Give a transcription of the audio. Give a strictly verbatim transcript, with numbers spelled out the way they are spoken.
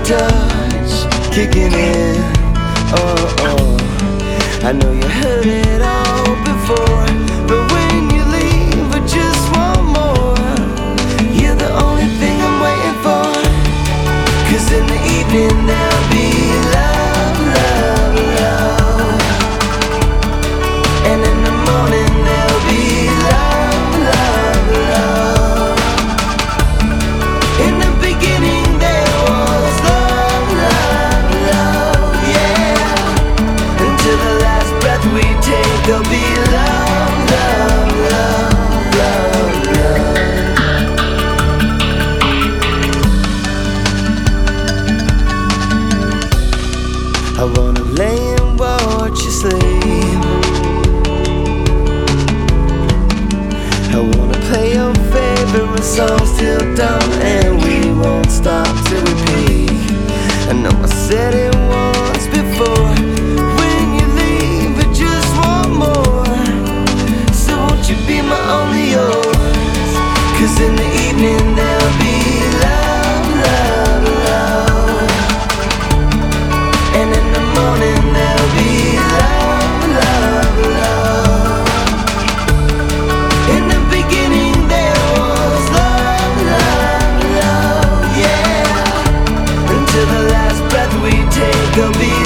touch kicking in. Oh, oh, I know you heard it all before, but when you leave I just want more. You're the only thing I'm waiting for, 'cause in the evening there'll be love, love, love, and in the morning there'll be love, love, love. In the beginning there was love, love, love, yeah. Until the last breath we take there'll be love, love, love, love, love. I wanna lay and watch you sleep. I wanna play your favorite songs till dawn, and we won't stop till we peak. I know I said it once before, when you leave I just want more. So won't you be my only yours, 'cause in the evening there'll be love, love, love, and in the morning there'll be love, love, love. In the beginning there was love, love, love, yeah. Until the last breath we take there'll be